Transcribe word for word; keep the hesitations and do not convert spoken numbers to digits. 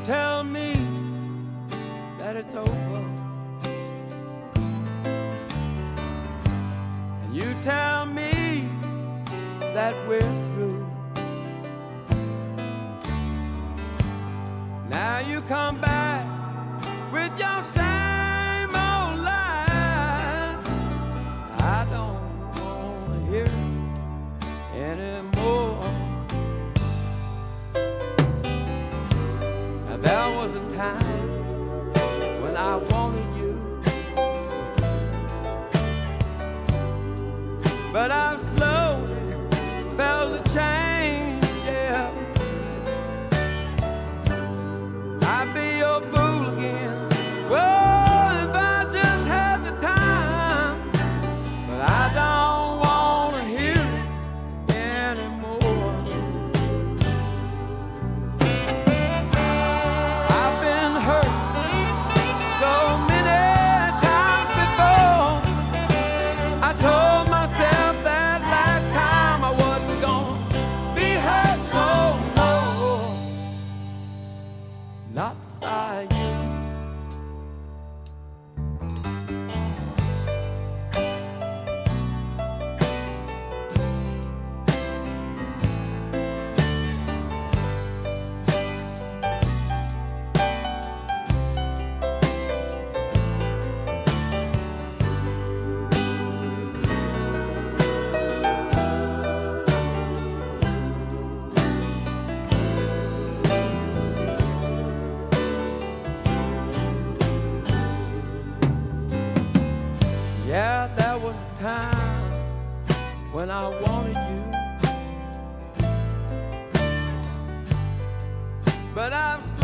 tell me that it's over, and you tell me that we're through. Now you come back with your same old lies. I don't wanna hear it anymore. Now there was a time when I wanted you, but I've slowly felt the change, yeah. I'd be your fool again, well, if I just had the time, but I don't wanna hear it anymore. I've been hurt so many times before. I told myself that last time I wasn't gonna be hurt no more. Not by you. Yeah, there was a time when I wanted you, but I've